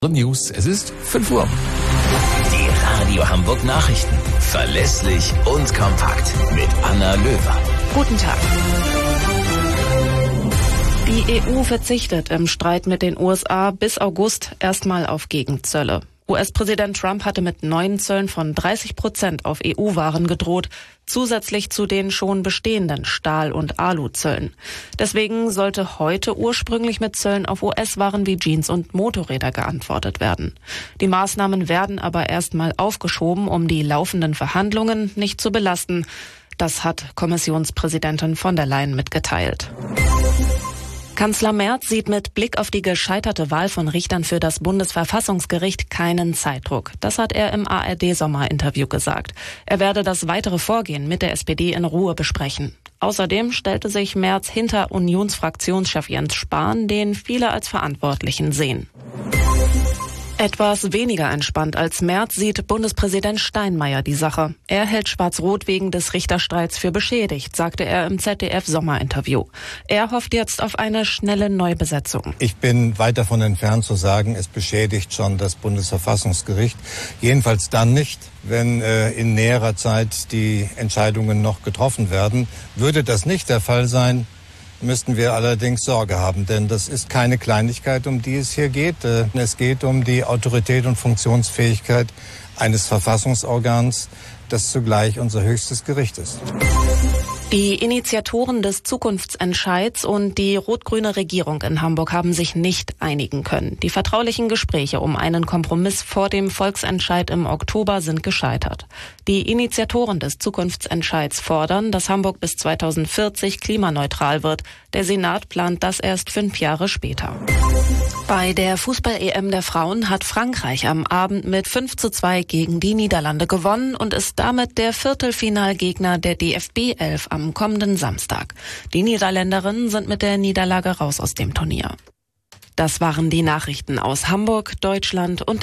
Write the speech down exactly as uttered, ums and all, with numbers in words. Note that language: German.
News, es ist fünf Uhr. Die Radio Hamburg Nachrichten. Verlässlich und kompakt mit Anna Löwer. Guten Tag. Die E U verzichtet im Streit mit den U S A bis August erstmal auf Gegenzölle. U S-Präsident Trump hatte mit neuen Zöllen von dreißig Prozent auf E U-Waren gedroht, zusätzlich zu den schon bestehenden Stahl- und Aluzöllen. Deswegen sollte heute ursprünglich mit Zöllen auf U S-Waren wie Jeans und Motorräder geantwortet werden. Die Maßnahmen werden aber erstmal aufgeschoben, um die laufenden Verhandlungen nicht zu belasten. Das hat Kommissionspräsidentin von der Leyen mitgeteilt. Kanzler Merz sieht mit Blick auf die gescheiterte Wahl von Richtern für das Bundesverfassungsgericht keinen Zeitdruck. Das hat er im A R D-Sommerinterview gesagt. Er werde das weitere Vorgehen mit der S P D in Ruhe besprechen. Außerdem stellte sich Merz hinter Unionsfraktionschef Jens Spahn, den viele als Verantwortlichen sehen. Etwas weniger entspannt als Merz sieht Bundespräsident Steinmeier die Sache. Er hält Schwarz-Rot wegen des Richterstreits für beschädigt, sagte er im Z D F-Sommerinterview. Er hofft jetzt auf eine schnelle Neubesetzung. Ich bin weit davon entfernt zu sagen, es beschädigt schon das Bundesverfassungsgericht. Jedenfalls dann nicht, wenn äh, in näherer Zeit die Entscheidungen noch getroffen werden. Würde das nicht der Fall sein, müssten wir allerdings Sorge haben, denn das ist keine Kleinigkeit, um die es hier geht. Es geht um die Autorität und Funktionsfähigkeit eines Verfassungsorgans, das zugleich unser höchstes Gericht ist. Die Initiatoren des Zukunftsentscheids und die rot-grüne Regierung in Hamburg haben sich nicht einigen können. Die vertraulichen Gespräche um einen Kompromiss vor dem Volksentscheid im Oktober sind gescheitert. Die Initiatoren des Zukunftsentscheids fordern, dass Hamburg bis zweitausendvierzig klimaneutral wird. Der Senat plant das erst fünf Jahre später. Bei der Fußball-E M der Frauen hat Frankreich am Abend mit fünf zu zwei gegen die Niederlande gewonnen und ist damit der Viertelfinalgegner der D F B elf am kommenden Samstag. Die Niederländerinnen sind mit der Niederlage raus aus dem Turnier. Das waren die Nachrichten aus Hamburg, Deutschland und